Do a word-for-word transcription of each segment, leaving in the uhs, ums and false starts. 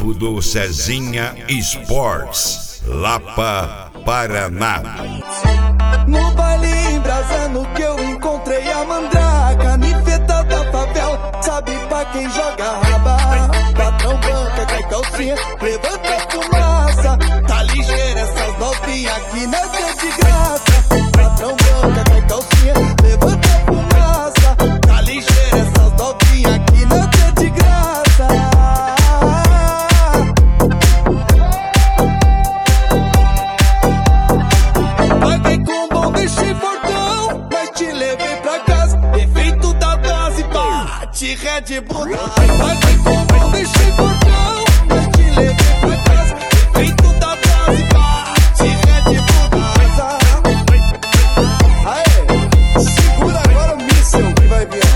Campo do Cezinha Esportes, Lapa, Paraná. No baile embrasando que eu encontrei a mandraca, nifeta da favela, sabe pra quem joga raba. Patrão banca, cai calcinha, levanta a fumaça. Tá ligeira essas novinhas aqui nessa é de graça. Patrão banca, cai calcinha, levanta a fumaça. Tá ligeira essas novinhas aqui nessa é de graça. Paguei com bom, deixei fortão, mas te levei pra casa. Efeito da base, bate, Red Bull. Paguei com bom, deixei fortão, mas te levei pra casa. Efeito da base, bate, Red Bull. Aê, segura agora o míssel que vai vir.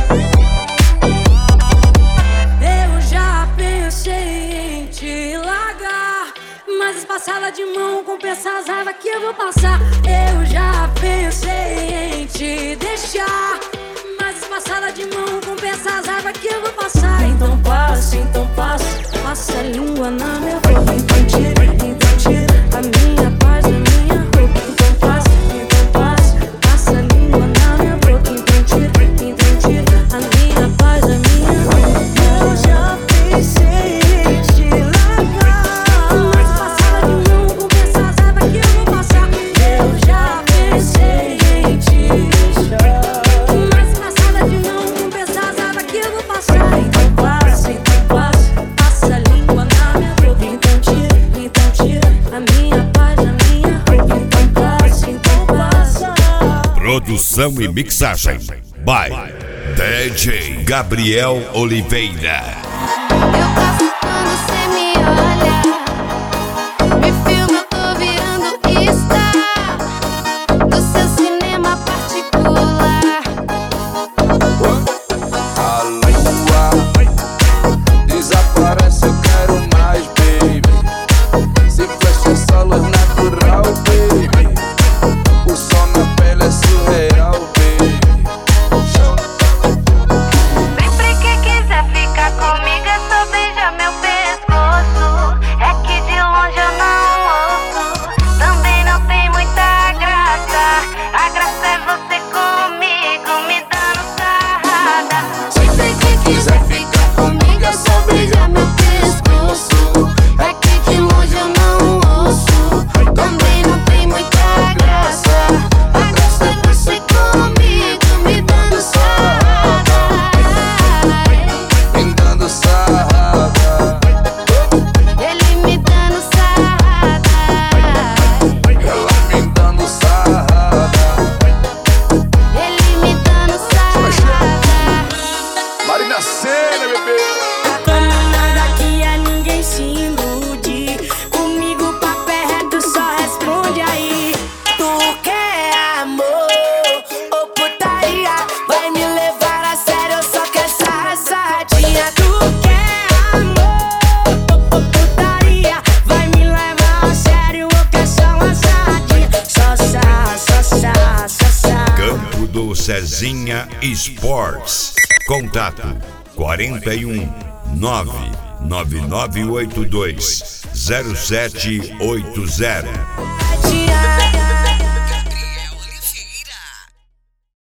Eu já pensei em te largar, mas passada de mão compensa as raivas que eu vou passar. Eu já pensei em te deixar, mas passada de mão compensa as raivas que eu vou passar. Então passa, então passa, passa a língua na minha boca. Então tira, então tira a minha paz da minha roupa. Então passa, então passa, passa a língua na minha boca. Então tira, então tira a minha paz da minha roupa. Eu já pensei em te largar, mas passada de mão compensa as raivas que eu vou passar. Eu já pensei em te deixar, mas passada de mão compensa as raivas que eu vou passar. Então passa, então passa, passa a língua na minha boca. Então tira, então tira a minha paz da minha roupa. Então passa, então passa. Produção e mixagem by D J Gabriel Oliveira. Eu gosto quando cê me olha, me filma, eu tô virando star do seu cinema particular. A lua desaparece, eu quero mais, baby. Se fecha essa luz natural, baby. O sol na pele é surreal, baby. Sempre que quiser ficar comigo é só beijar meu pescoço. É que de longe eu não ouço, também não tem muita graça. A graça é você comigo, me dando sarrada. Sempre que quiser ficar comigo é só beijar meu pescoço. É que de longe eu não ouço, também não tem muita graça. A graça é você comigo, me dando sarrada. Me dando sarrada, Ele me dando sarrada. ela me dando sarrada. Ele me dando sarrada. Marina Sena, bebê. Como nada que a ninguém se ilude, comigo papo é reto, só responde aí. Tu quer amor ou putaria? Vai me levar a sério, eu só quero sarradinha. Tu quer amor ou putaria? Vai me levar a sério, eu quero só uma sarradinha. Só sá, só sá, só sá. Campo do Cezinha Esportes. Contato quarenta e um nove nove nove oito dois zero sete oito zero.